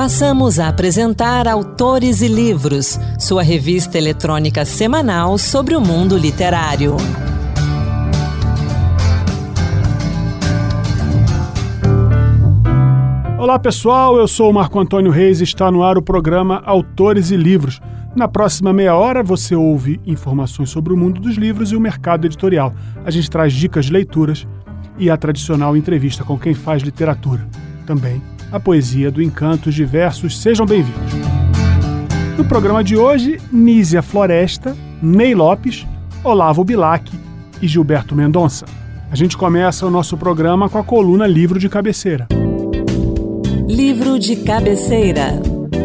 Passamos a apresentar Autores e Livros, sua revista eletrônica semanal sobre o mundo literário. Olá pessoal, eu sou o Marco Antônio Reis e está no ar o programa Autores e Livros. Na próxima meia hora você ouve informações sobre o mundo dos livros e o mercado editorial. A gente traz dicas de leituras e a tradicional entrevista com quem faz literatura. Também a poesia do Encantos Diversos. Sejam bem-vindos. No programa de hoje, Nízia Floresta, Ney Lopes, Olavo Bilac e Gilberto Mendonça. A gente começa o nosso programa com a coluna Livro de Cabeceira. Livro de Cabeceira.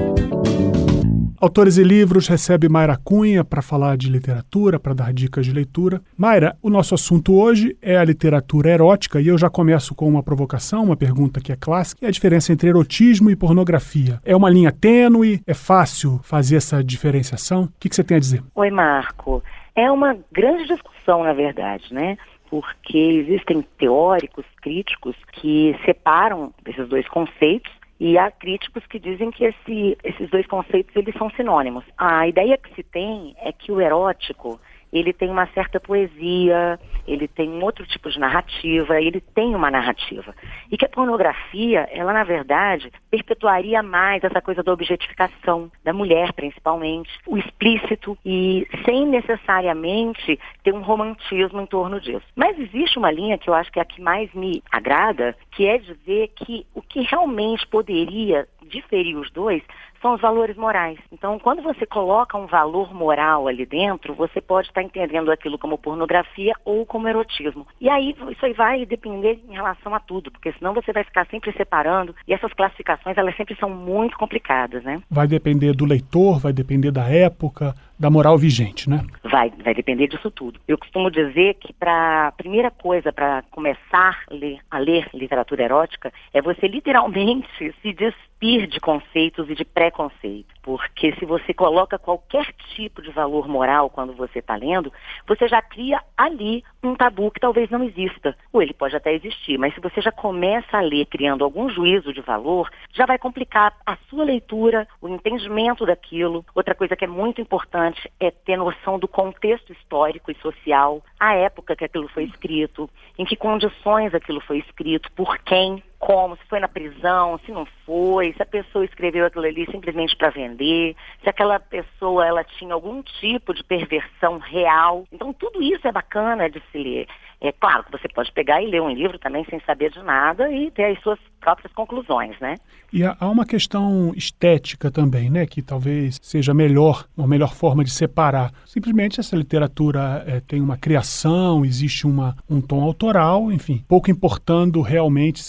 Autores e Livros recebe Mayra Cunha para falar de literatura, para dar dicas de leitura. Mayra, o nosso assunto hoje é a literatura erótica e eu já começo com uma provocação, uma pergunta que é clássica. É a diferença entre erotismo e pornografia? É uma linha tênue? É fácil fazer essa diferenciação? O que você tem a dizer? Oi, Marco. É uma grande discussão, na verdade, né? Porque existem teóricos, críticos que separam esses dois conceitos e há críticos que dizem que esses dois conceitos eles são sinônimos. A ideia que se tem é que o erótico ele tem uma certa poesia, ele tem um outro tipo de narrativa, ele tem uma narrativa. E que a pornografia, ela na verdade, perpetuaria mais essa coisa da objetificação, da mulher principalmente, o explícito e sem necessariamente ter um romantismo em torno disso. Mas existe uma linha que eu acho que é a que mais me agrada, que é dizer que o que realmente poderia diferir os dois são os valores morais. Então, quando você coloca um valor moral ali dentro, você pode estar entendendo aquilo como pornografia ou como erotismo. E aí, isso aí vai depender em relação a tudo, porque senão você vai ficar sempre separando, e essas classificações, elas sempre são muito complicadas, né? Vai depender do leitor, vai depender da época, da moral vigente, né? Vai depender disso tudo. Eu costumo dizer que a primeira coisa para começar a ler literatura erótica é você literalmente se despir de conceitos e de preconceitos. Porque se você coloca qualquer tipo de valor moral quando você está lendo, você já cria ali um tabu que talvez não exista. Ou ele pode até existir, mas se você já começa a ler criando algum juízo de valor, já vai complicar a sua leitura, o entendimento daquilo. Outra coisa que é muito importante é ter noção do contexto histórico e social, a época que aquilo foi escrito, em que condições aquilo foi escrito, por quem, como, se foi na prisão, se não foi, se a pessoa escreveu aquilo ali simplesmente para vender, se aquela pessoa ela tinha algum tipo de perversão real. Então tudo isso é bacana de se ler. É claro que você pode pegar e ler um livro também sem saber de nada e ter as suas próprias conclusões, né? E há uma questão estética também, né? Que talvez seja uma melhor forma de separar. Simplesmente essa literatura tem uma criação, existe um tom autoral, enfim, pouco importando realmente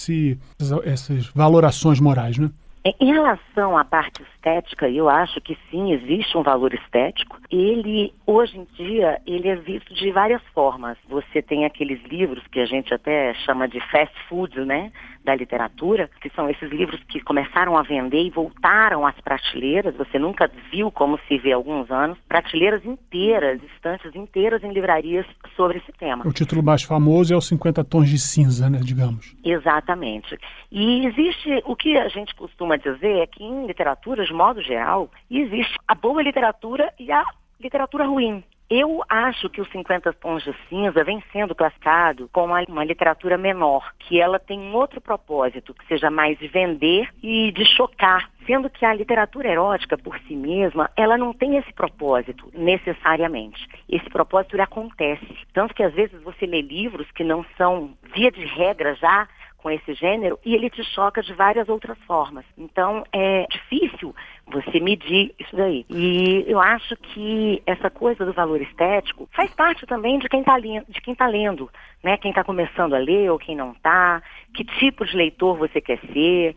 essas valorações morais, né? Em relação à parte estética, eu acho que sim, existe um valor estético. Ele, hoje em dia, ele é visto de várias formas. Você tem aqueles livros que a gente até chama de fast food, né, da literatura, que são esses livros que começaram a vender e voltaram às prateleiras. Você nunca viu como se vê há alguns anos. Prateleiras inteiras, estantes inteiras em livrarias sobre esse tema. O título mais famoso é Os 50 Tons de Cinza, né, digamos. Exatamente. E existe, o que a gente costuma dizer é que em literatura, de modo geral, existe a boa literatura e a literatura ruim. Eu acho que os 50 Tons de Cinza vem sendo classificado como uma literatura menor, que ela tem um outro propósito, que seja mais de vender e de chocar, sendo que a literatura erótica, por si mesma, ela não tem esse propósito, necessariamente. Esse propósito ele acontece. Tanto que, às vezes, você lê livros que não são, via de regra, já com esse gênero, e ele te choca de várias outras formas. Então, é difícil você medir isso daí. E eu acho que essa coisa do valor estético faz parte também de quem está lendo, né? Quem está começando a ler ou quem não está, que tipo de leitor você quer ser,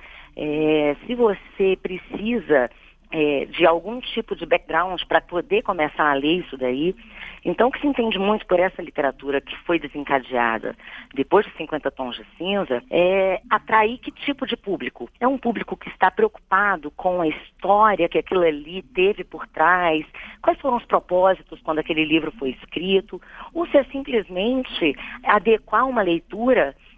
se você precisa de algum tipo de background para poder começar a ler isso daí. Então, o que se entende muito por essa literatura que foi desencadeada depois de 50 Tons de Cinza é atrair que tipo de público? É um público que está preocupado com a história que aquilo ali teve por trás, quais foram os propósitos quando aquele livro foi escrito, ou se é simplesmente adequar uma leitura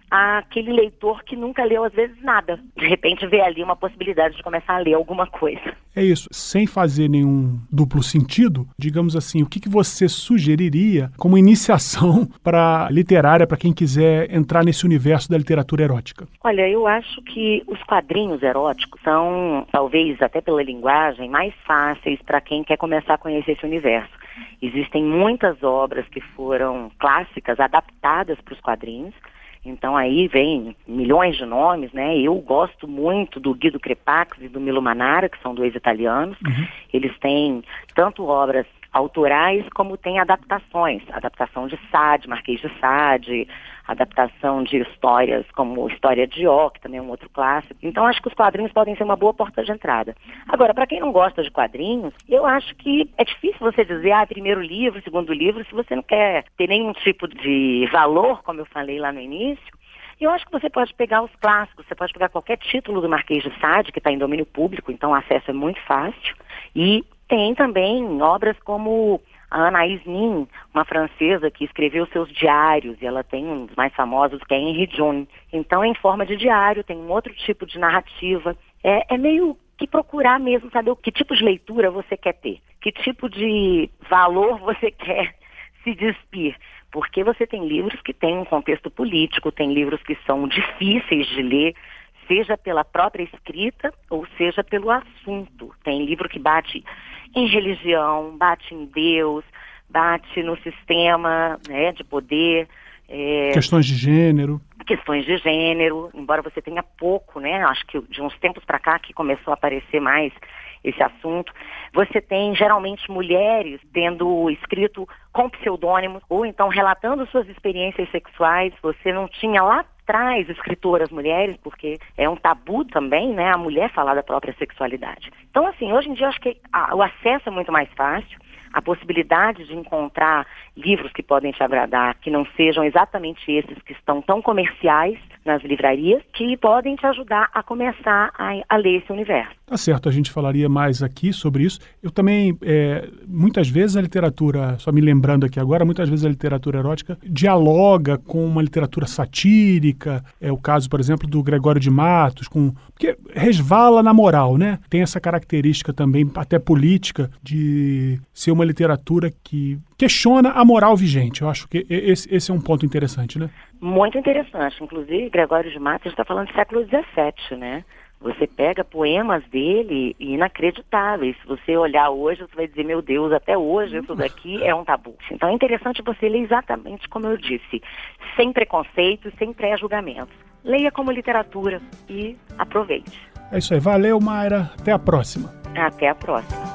àquele leitor que nunca leu, às vezes, nada. De repente vê ali uma possibilidade de começar a ler alguma coisa. É isso. Sem fazer nenhum duplo sentido, digamos assim, o que você sugeriria como iniciação para literária, para quem quiser entrar nesse universo da literatura erótica? Olha, eu acho que os quadrinhos eróticos são, talvez até pela linguagem, mais fáceis para quem quer começar a conhecer esse universo. Existem muitas obras que foram clássicas, adaptadas para os quadrinhos. Então aí vem milhões de nomes, né? Eu gosto muito do Guido Crepax e do Milo Manara, que são 2 italianos. Eles têm tanto obras autorais como tem adaptações. Adaptação de Sade, Marquês de Sade, adaptação de histórias como História de Ó, que também é um outro clássico. Então acho que os quadrinhos podem ser uma boa porta de entrada. Agora, para quem não gosta de quadrinhos, eu acho que é difícil você dizer, primeiro livro, segundo livro, se você não quer ter nenhum tipo de valor, como eu falei lá no início. Eu acho que você pode pegar os clássicos, você pode pegar qualquer título do Marquês de Sade, que está em domínio público, então o acesso é muito fácil. E tem também obras como a Anaïs Nin, uma francesa que escreveu seus diários, e ela tem um dos mais famosos, que é Henri John. Então, em forma de diário, tem um outro tipo de narrativa. É meio que procurar mesmo saber que tipo de leitura você quer ter, que tipo de valor você quer se despir. Porque você tem livros que têm um contexto político, tem livros que são difíceis de ler, seja pela própria escrita ou seja pelo assunto. Tem livro que bate em religião, bate em Deus, bate no sistema, né, de poder. Questões de gênero. Questões de gênero, embora você tenha pouco, né? Acho que de uns tempos para cá que começou a aparecer mais esse assunto. Você tem, geralmente, mulheres tendo escrito com pseudônimos, ou então relatando suas experiências sexuais. Você não tinha lá atrás escritoras mulheres, porque é um tabu também, né? A mulher falar da própria sexualidade. Então, assim, hoje em dia, acho que o acesso é muito mais fácil. A possibilidade de encontrar livros que podem te agradar, que não sejam exatamente esses que estão tão comerciais nas livrarias, que podem te ajudar a começar a ler esse universo. Tá certo, a gente falaria mais aqui sobre isso. Eu também, muitas vezes a literatura, só me lembrando aqui agora, muitas vezes a literatura erótica dialoga com uma literatura satírica. É o caso, por exemplo, do Gregório de Matos, porque resvala na moral, né? Tem essa característica também, até política, de ser uma literatura que questiona a moral vigente. Eu acho que esse é um ponto interessante, né? Muito interessante. Inclusive, Gregório de Matos está falando do século XVII, né? Você pega poemas dele inacreditáveis. Se você olhar hoje, você vai dizer, meu Deus, até hoje isso daqui é um tabu. Então é interessante você ler exatamente como eu disse, sem preconceitos, sem pré-julgamentos. Leia como literatura e aproveite. É isso aí. Valeu, Mayra. Até a próxima. Até a próxima.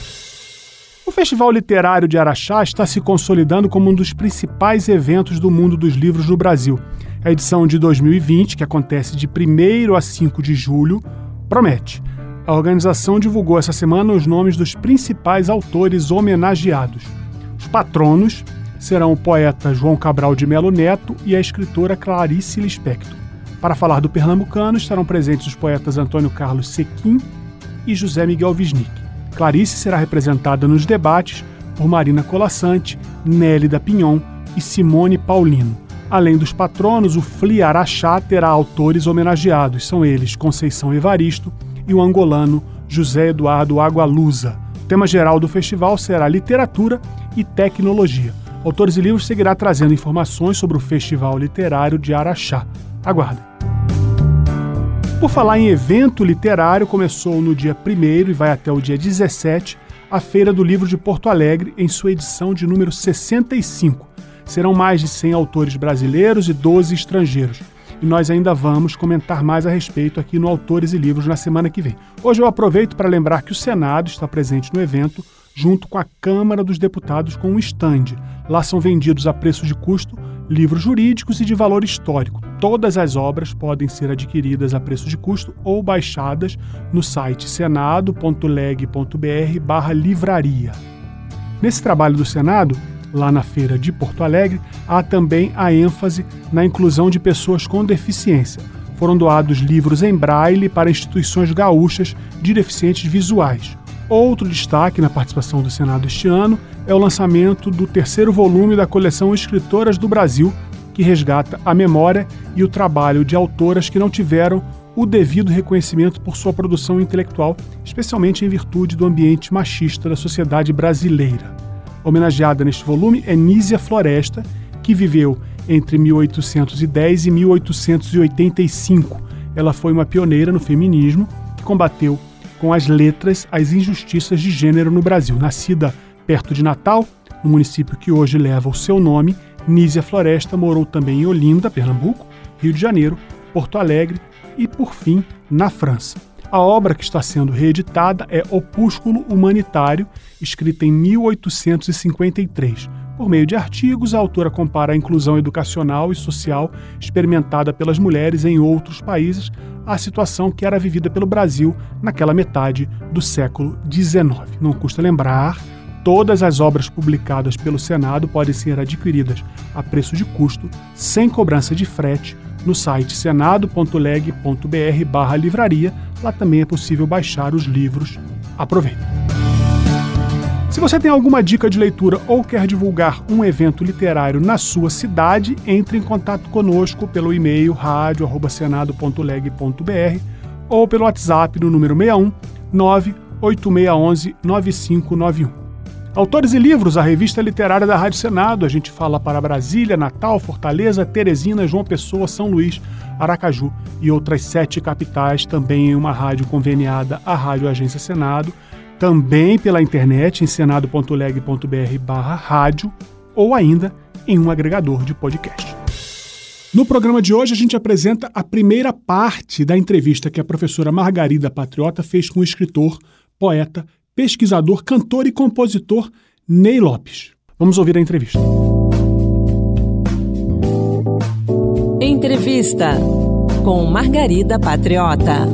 O Festival Literário de Araxá está se consolidando como um dos principais eventos do mundo dos livros no Brasil. A edição de 2020, que acontece de 1º a 5 de julho, promete. A organização divulgou essa semana os nomes dos principais autores homenageados. Os patronos serão o poeta João Cabral de Melo Neto e a escritora Clarice Lispector. Para falar do pernambucano, estarão presentes os poetas Antônio Carlos Sequim e José Miguel Wisnik. Clarice será representada nos debates por Marina Colassante, Nélida Pinhon e Simone Paulino. Além dos patronos, o FLI Araxá terá autores homenageados. São eles Conceição Evaristo e o angolano José Eduardo Agualusa. O tema geral do festival será literatura e tecnologia. Autores e Livros seguirá trazendo informações sobre o Festival Literário de Araxá. Aguardem. Por falar em evento literário, começou no dia 1º e vai até o dia 17 a Feira do Livro de Porto Alegre, em sua edição de número 65. Serão mais de 100 autores brasileiros e 12 estrangeiros. E nós ainda vamos comentar mais a respeito aqui no Autores e Livros na semana que vem. Hoje eu aproveito para lembrar que o Senado está presente no evento, junto com a Câmara dos Deputados com um stand. Lá são vendidos a preço de custo livros jurídicos e de valor histórico. Todas as obras podem ser adquiridas a preço de custo ou baixadas no site senado.leg.br/livraria. Nesse trabalho do Senado, lá na Feira de Porto Alegre, há também a ênfase na inclusão de pessoas com deficiência. Foram doados livros em braille para instituições gaúchas de deficientes visuais. Outro destaque na participação do Senado este ano é o lançamento do 3º volume da coleção Escritoras do Brasil, que resgata a memória e o trabalho de autoras que não tiveram o devido reconhecimento por sua produção intelectual, especialmente em virtude do ambiente machista da sociedade brasileira. Homenageada neste volume é Nísia Floresta, que viveu entre 1810 e 1885. Ela foi uma pioneira no feminismo que combateu com as letras as injustiças de gênero no Brasil. Nascida perto de Natal, no município que hoje leva o seu nome, Nísia Floresta morou também em Olinda, Pernambuco, Rio de Janeiro, Porto Alegre e, por fim, na França. A obra que está sendo reeditada é Opúsculo Humanitário, escrita em 1853. Por meio de artigos, a autora compara a inclusão educacional e social experimentada pelas mulheres em outros países à situação que era vivida pelo Brasil naquela metade do século XIX. Não custa lembrar, todas as obras publicadas pelo Senado podem ser adquiridas a preço de custo, sem cobrança de frete, no site senado.leg.br/livraria. Lá também é possível baixar os livros. Aproveite! Se você tem alguma dica de leitura ou quer divulgar um evento literário na sua cidade, entre em contato conosco pelo e-mail radio@senado.leg.br ou pelo WhatsApp no número 61 98611 9591. Autores e Livros, a revista literária da Rádio Senado. A gente fala para Brasília, Natal, Fortaleza, Teresina, João Pessoa, São Luís, Aracaju e outras 7 capitais, também em uma rádio conveniada à Rádio Agência Senado, também pela internet em senado.leg.br/rádio ou ainda em um agregador de podcast. No programa de hoje a gente apresenta a primeira parte da entrevista que a professora Margarida Patriota fez com o escritor, poeta, pesquisador, cantor e compositor Ney Lopes. Vamos ouvir a entrevista. Entrevista com Margarida Patriota.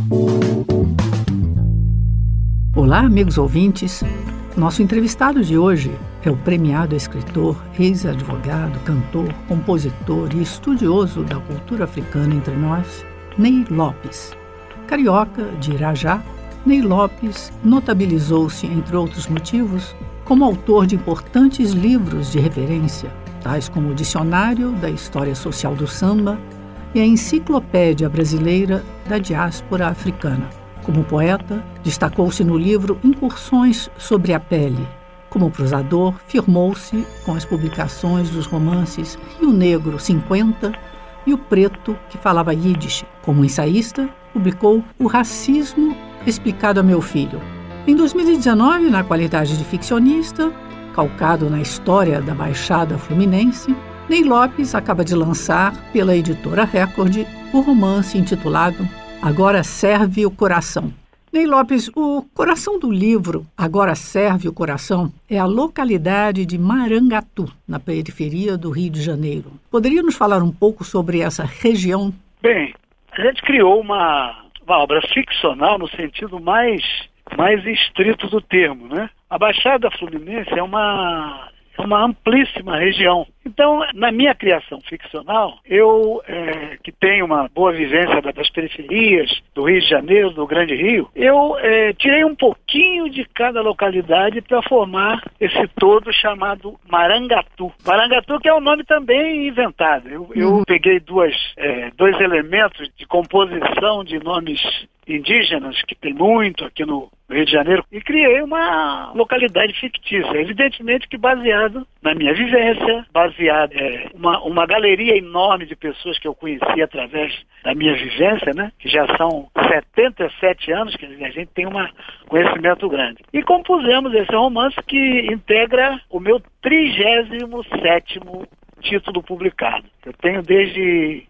Olá, amigos ouvintes. Nosso entrevistado de hoje é o premiado escritor, ex-advogado, cantor, compositor e estudioso da cultura africana entre nós, Ney Lopes. Carioca de Irajá, Ney Lopes notabilizou-se, entre outros motivos, como autor de importantes livros de referência, tais como o Dicionário da História Social do Samba e a Enciclopédia Brasileira da Diáspora Africana. Como poeta, destacou-se no livro Incursões sobre a Pele. Como prosador, firmou-se com as publicações dos romances Rio Negro 50 e O Preto, que falava Yiddish. Como ensaísta, publicou O Racismo Explicado a Meu Filho. Em 2019, na qualidade de ficcionista, calcado na história da Baixada Fluminense, Ney Lopes acaba de lançar, pela editora Record, o romance intitulado Agora Serve o Coração. Ney Lopes, o coração do livro Agora Serve o Coração é a localidade de Marangatu, na periferia do Rio de Janeiro. Poderia nos falar um pouco sobre essa região? Bem, a gente criou uma obra ficcional no sentido mais estrito do termo, né? A Baixada Fluminense é uma amplíssima região. Então, na minha criação ficcional, eu, que tenho uma boa vivência das periferias do Rio de Janeiro, do Grande Rio, eu tirei um pouquinho de cada localidade para formar esse todo chamado Marangatu. Marangatu, que é um nome também inventado. Eu peguei dois elementos de composição de nomes indígenas, que tem muito aqui no Rio de Janeiro, e criei uma localidade fictícia, evidentemente que baseado na minha vivência, baseado uma galeria enorme de pessoas que eu conheci através da minha vivência, né, que já são 77 anos, que a gente tem um conhecimento grande. E compusemos esse romance que integra o meu 37º título publicado. Eu tenho desde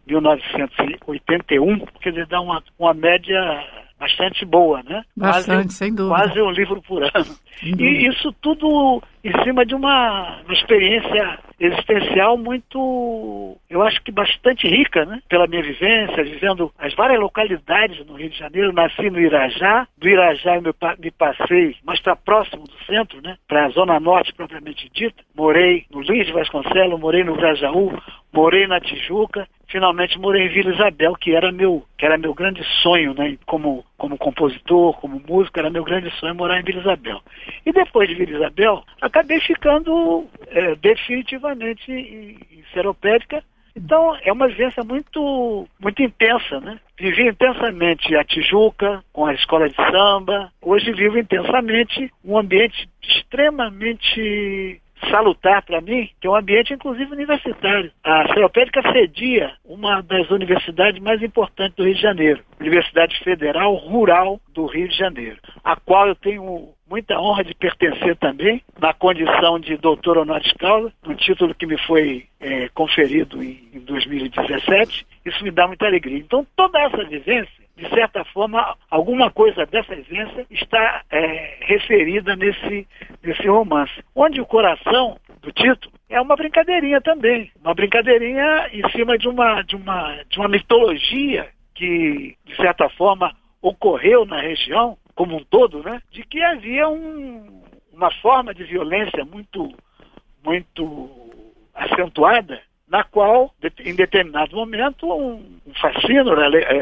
1981, quer dizer, dá uma média bastante boa, né? Bastante, sem dúvida. Quase um livro por ano. E isso tudo em cima de uma experiência existencial muito, eu acho que bastante rica, né? Pela minha vivência, vivendo as várias localidades no Rio de Janeiro. Nasci no Irajá, do Irajá eu me passei mais para próximo do centro, né? Para a Zona Norte propriamente dita. Morei no Luiz de Vasconcelos, morei no Grajaú, morei na Tijuca, finalmente morei em Vila Isabel, que era meu grande sonho, né? Como compositor, como músico, era meu grande sonho morar em Vila Isabel. E depois de Vila Isabel, acabei ficando definitivamente em Seropédica, Então, é uma vivência muito, muito intensa, né? Vivi intensamente a Tijuca, com a escola de samba. Hoje vivo intensamente um ambiente extremamente salutar para mim, que é um ambiente inclusive universitário. A Seropédica cedia uma das universidades mais importantes do Rio de Janeiro, Universidade Federal Rural do Rio de Janeiro, a qual eu tenho muita honra de pertencer também, na condição de doutor honoris causa, um título que me foi conferido em 2017. Isso me dá muita alegria. Então, toda essa vivência, de certa forma, alguma coisa dessa vivência está referida nesse romance, onde o coração do título é uma brincadeirinha também, uma brincadeirinha em cima de uma mitologia que, de certa forma, ocorreu na região como um todo, né, de que havia uma forma de violência muito, muito acentuada, na qual, em determinado momento, um fascínio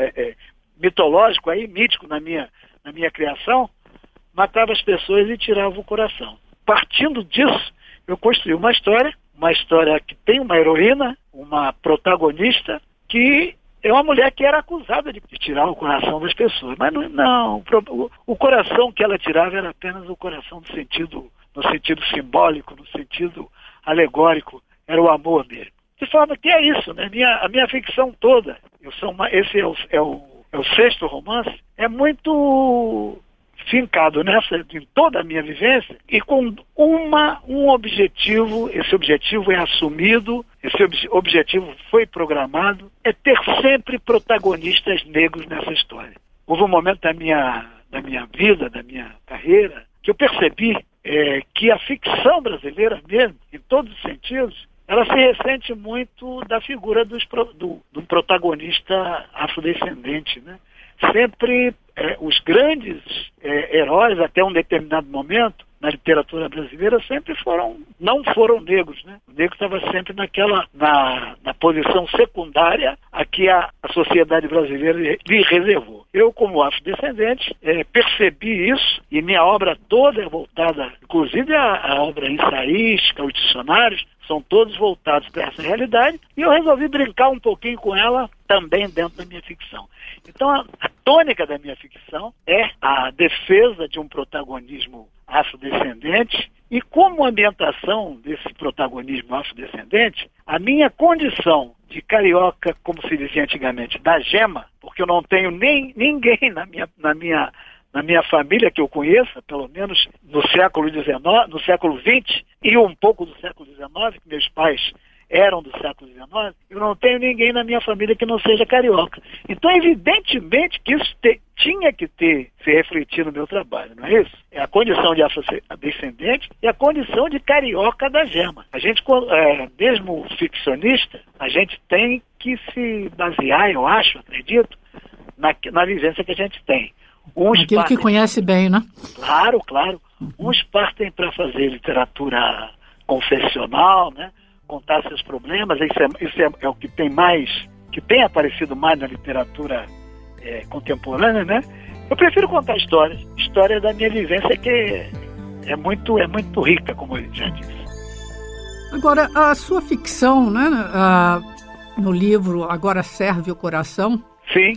mitológico, mítico na minha criação, matava as pessoas e tirava o coração. Partindo disso, eu construí uma história que tem uma heroína, uma protagonista, que é uma mulher que era acusada de tirar o coração das pessoas. Mas não, o coração que ela tirava era apenas o coração no sentido simbólico, no sentido alegórico, era o amor dele. De forma que é isso, né? A minha ficção toda, esse é o sexto romance, é muito fincado em toda a minha vivência e com um objetivo. Esse objetivo é assumido, esse objetivo foi programado, é ter sempre protagonistas negros nessa história. Houve um momento da minha vida, da minha carreira, que eu percebi que a ficção brasileira mesmo, em todos os sentidos, ela se ressente muito da figura do protagonista afrodescendente, né? Sempre os grandes heróis, até um determinado momento, na literatura brasileira, não foram negros, né? O negro estava sempre na posição secundária a que a sociedade brasileira lhe reservou. Eu, como afrodescendente, percebi isso, e minha obra toda é voltada, inclusive a obra ensaística, os dicionários, são todos voltados para essa realidade, e eu resolvi brincar um pouquinho com ela também dentro da minha ficção. Então, a tônica da minha ficção é a defesa de um protagonismo afrodescendente, e como ambientação desse protagonismo afrodescendente, a minha condição de carioca, como se dizia antigamente, da gema, porque eu não tenho ninguém na minha família que eu conheça, pelo menos no século XX e um pouco do século XIX, que meus pais eram do século XIX, eu não tenho ninguém na minha família que não seja carioca. Então, evidentemente que isso tinha que se refletir no meu trabalho, não é isso? É a condição de afrodescendente e a condição de carioca da gema. A gente, mesmo ficcionista, a gente tem que se basear, eu acredito, na vivência que a gente tem. Aquilo que conhece bem, né? Claro, claro. Uns partem para fazer literatura confessional, né? Contar seus problemas. Isso é o que tem aparecido mais na literatura contemporânea, né? Eu prefiro contar história da minha vivência, que é muito rica, como eu já disse. Agora, a sua ficção, né, no livro Agora Serve o Coração, sim,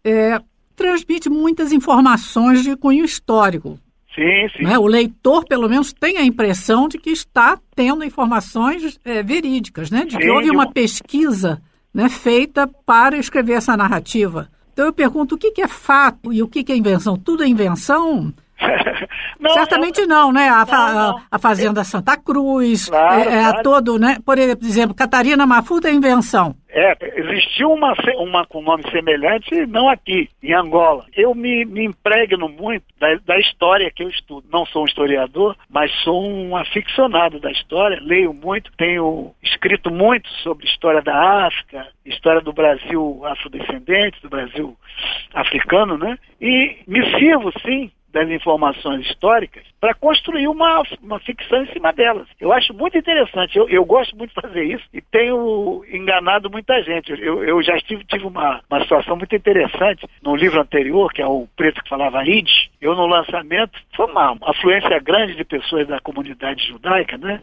transmite muitas informações de cunho histórico. Sim, sim. Né? O leitor, pelo menos, tem a impressão de que está tendo informações verídicas, né? De que houve uma pesquisa, né, feita para escrever essa narrativa. Então eu pergunto, o que é fato e o que é invenção? Tudo é invenção? Não, certamente não, né? A Fazenda Santa Cruz, claro. Todo, né? Por exemplo, Catarina Mafuta é invenção. Existiu uma com nome semelhante, não aqui, em Angola. Eu me impregno muito da história que eu estudo. Não sou um historiador, mas sou um aficionado da história, leio muito, tenho escrito muito sobre história da África, história do Brasil afrodescendente, do Brasil africano, né? E me sirvo, sim, das informações históricas para construir uma ficção em cima delas. Eu acho muito interessante, eu gosto muito de fazer isso e tenho enganado muita gente. Eu já tive uma situação muito interessante no livro anterior, que é o Preto que Falava Yiddish. Eu, no lançamento, foi uma afluência grande de pessoas da comunidade judaica, né?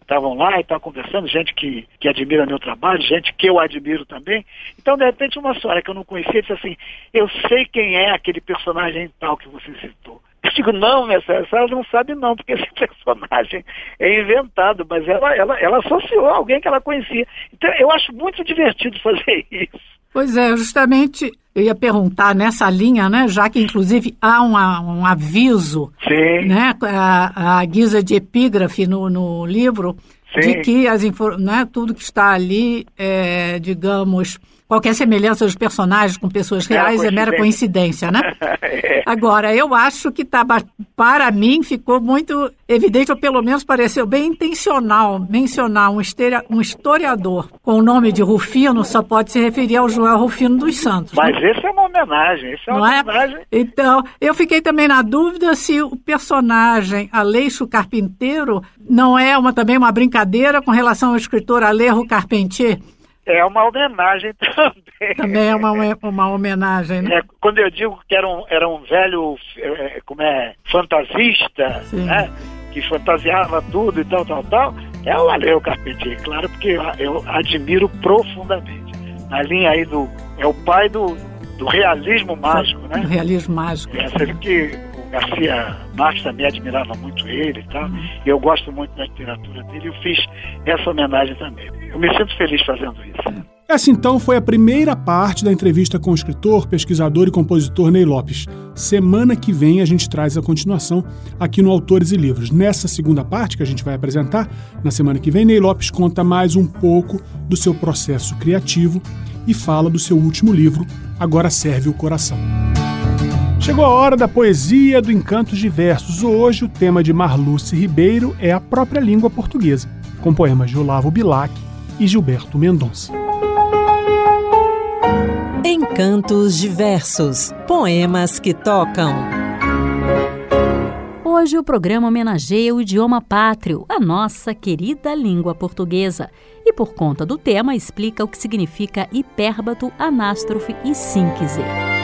estavam lá e estavam conversando, gente que admira meu trabalho, gente que eu admiro também. Então, de repente, uma senhora que eu não conhecia disse assim, eu sei quem é aquele personagem tal que você citou. Eu digo, não, minha senhora, a senhora não sabe não, porque esse personagem é inventado, mas ela associou a alguém que ela conhecia. Então, eu acho muito divertido fazer isso. Pois é, justamente eu ia perguntar nessa linha, né, já que inclusive há um aviso, Sim. Né, a guisa de epígrafe no livro, Sim. de que né, tudo que está ali, digamos, qualquer semelhança dos personagens com pessoas reais é mera coincidência, né? Agora, eu acho que para mim ficou muito evidente, ou pelo menos pareceu bem intencional, mencionar um historiador com o nome de Rufino só pode se referir ao Joel Rufino dos Santos. Mas esse é uma homenagem, homenagem. Então, eu fiquei também na dúvida se o personagem Aleixo Carpinteiro não é também uma brincadeira com relação ao escritor Alejo Carpentier. É uma homenagem também. Também é uma homenagem, né? Quando eu digo que era um velho, fantasista, né? Que fantasiava tudo e tal, é o Alejo Carpentier, claro, porque eu admiro profundamente. Na linha aí é o pai do realismo mágico, né? Do realismo mágico. Sabe que o Garcia Marques também admirava muito ele e tal, e eu gosto muito da literatura dele, eu fiz essa homenagem também. Eu me sinto feliz fazendo isso. Essa, então, foi a primeira parte da entrevista com o escritor, pesquisador e compositor Ney Lopes. Semana que vem a gente traz a continuação aqui no Autores e Livros. Nessa segunda parte que a gente vai apresentar, na semana que vem, Ney Lopes conta mais um pouco do seu processo criativo e fala do seu último livro, Agora Serve o Coração. Chegou a hora da poesia do Encantos de Versos. Hoje o tema de Marluce Ribeiro é a própria língua portuguesa, com poemas de Olavo Bilac e Gilberto Mendonça. Encantos de Versos, poemas que tocam. Hoje o programa homenageia o idioma pátrio, a nossa querida língua portuguesa. E por conta do tema explica o que significa hipérbato, anástrofe e síncese.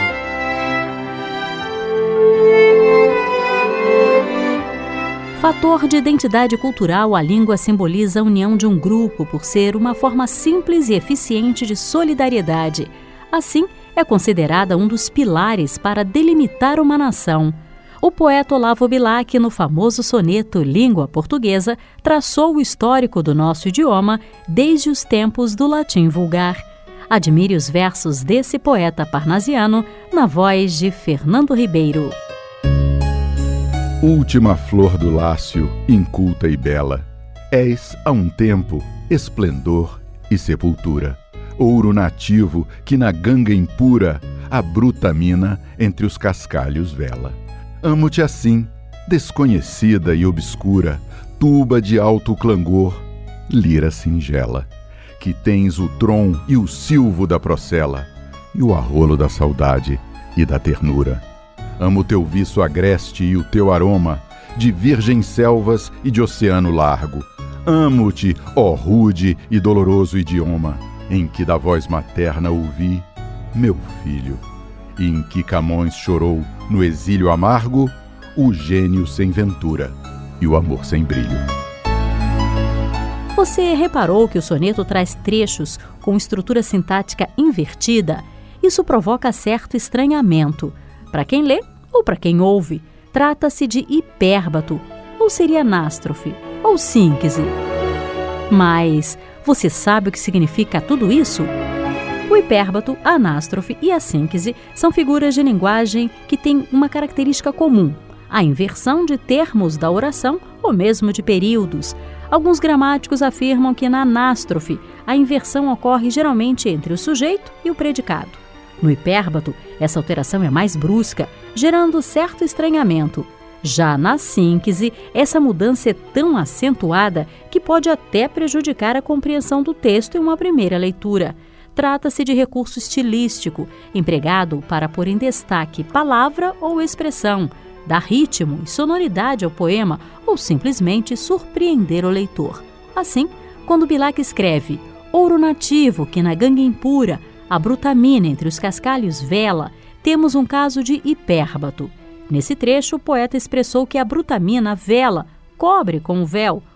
Fator de identidade cultural, a língua simboliza a união de um grupo por ser uma forma simples e eficiente de solidariedade. Assim, é considerada um dos pilares para delimitar uma nação. O poeta Olavo Bilac, no famoso soneto Língua Portuguesa, traçou o histórico do nosso idioma desde os tempos do latim vulgar. Admire os versos desse poeta parnasiano na voz de Fernando Ribeiro. Última flor do lácio, inculta e bela, és a um tempo esplendor e sepultura, ouro nativo que na ganga impura a bruta mina entre os cascalhos vela. Amo-te assim, desconhecida e obscura, tuba de alto clangor, lira singela, que tens o trom e o silvo da procela, e o arrolo da saudade e da ternura. Amo teu viço agreste e o teu aroma, de virgens selvas e de oceano largo. Amo-te, ó rude e doloroso idioma, em que da voz materna ouvi, meu filho, e em que Camões chorou no exílio amargo, o gênio sem ventura e o amor sem brilho. Você reparou que o soneto traz trechos com estrutura sintática invertida? Isso provoca certo estranhamento. Para quem lê ou para quem ouve, trata-se de hipérbato, ou seria anástrofe, ou síncese. Mas você sabe o que significa tudo isso? O hipérbato, a anástrofe e a síncese são figuras de linguagem que têm uma característica comum: a inversão de termos da oração ou mesmo de períodos. Alguns gramáticos afirmam que na anástrofe a inversão ocorre geralmente entre o sujeito e o predicado. No hipérbato, essa alteração é mais brusca, gerando certo estranhamento. Já na síncese, essa mudança é tão acentuada que pode até prejudicar a compreensão do texto em uma primeira leitura. Trata-se de recurso estilístico, empregado para pôr em destaque palavra ou expressão, dar ritmo e sonoridade ao poema ou simplesmente surpreender o leitor. Assim, quando Bilac escreve ouro nativo que na ganga impura a bruta mina entre os cascalhos vela, temos um caso de hipérbato. Nesse trecho, o poeta expressou que a bruta mina vela, cobre com o véu,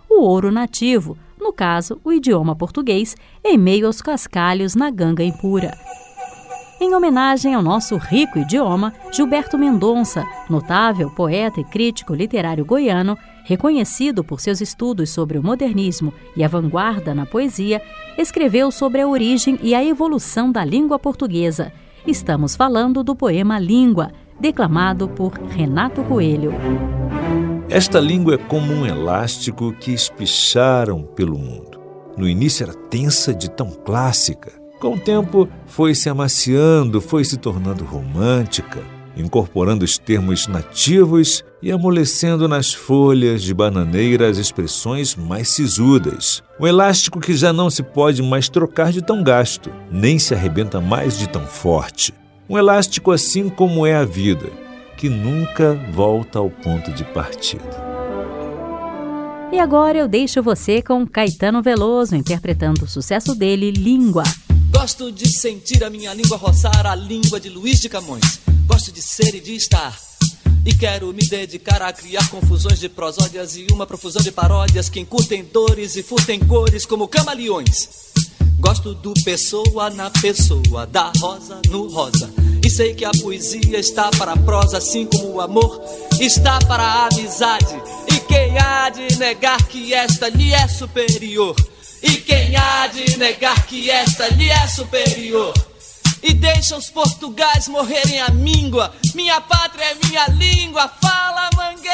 o ouro nativo, no caso, o idioma português, em meio aos cascalhos na ganga impura. Em homenagem ao nosso rico idioma, Gilberto Mendonça, notável poeta e crítico literário goiano, reconhecido por seus estudos sobre o modernismo e a vanguarda na poesia, escreveu sobre a origem e a evolução da língua portuguesa. Estamos falando do poema Língua, declamado por Renato Coelho. Esta língua é como um elástico que espicharam pelo mundo. No início era tensa de tão clássica. Com o tempo foi se amaciando, foi se tornando romântica, incorporando os termos nativos e amolecendo nas folhas de bananeira as expressões mais sisudas. Um elástico que já não se pode mais trocar de tão gasto, nem se arrebenta mais de tão forte. Um elástico assim como é a vida, que nunca volta ao ponto de partida. E agora eu deixo você com Caetano Veloso interpretando o sucesso dele, Língua. Gosto de sentir a minha língua roçar a língua de Luís de Camões. Gosto de ser e de estar. E quero me dedicar a criar confusões de prosódias e uma profusão de paródias que encurtem dores e furtem cores como camaleões. Gosto do pessoa na pessoa, da rosa no rosa. E sei que a poesia está para a prosa, assim como o amor está para a amizade. E quem há de negar que esta lhe é superior? E quem há de negar que esta lhe é superior? E deixa os portugais morrerem a míngua. Minha pátria é minha língua. Fala, Mangueira,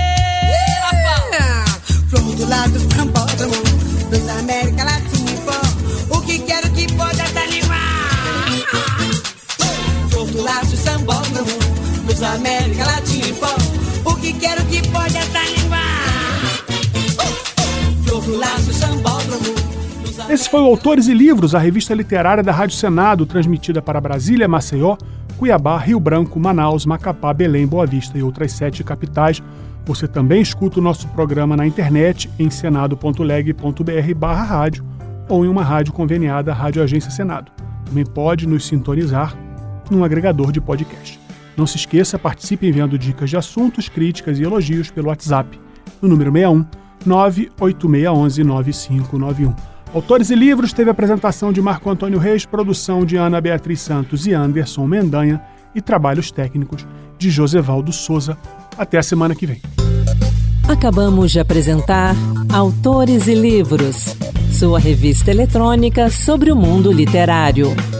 fala. Flor do lado do sambódromo, dos América Latina e pó. O que quero que pode essa língua? Flor do lado do sambódromo, dos América Latina e pó. O que quero que pode essa língua? Flor do lado do sambódromo. Esse foi o Autores e Livros, a revista literária da Rádio Senado, transmitida para Brasília, Maceió, Cuiabá, Rio Branco, Manaus, Macapá, Belém, Boa Vista e outras 7 capitais. Você também escuta o nosso programa na internet em senado.leg.br/rádio ou em uma rádio conveniada, Rádio Agência Senado. Também pode nos sintonizar num agregador de podcast. Não se esqueça, participe enviando dicas de assuntos, críticas e elogios pelo WhatsApp, no número 61 98611 9591. Autores e Livros teve a apresentação de Marco Antônio Reis, produção de Ana Beatriz Santos e Anderson Mendanha e trabalhos técnicos de Josevaldo Souza. Até a semana que vem. Acabamos de apresentar Autores e Livros, sua revista eletrônica sobre o mundo literário.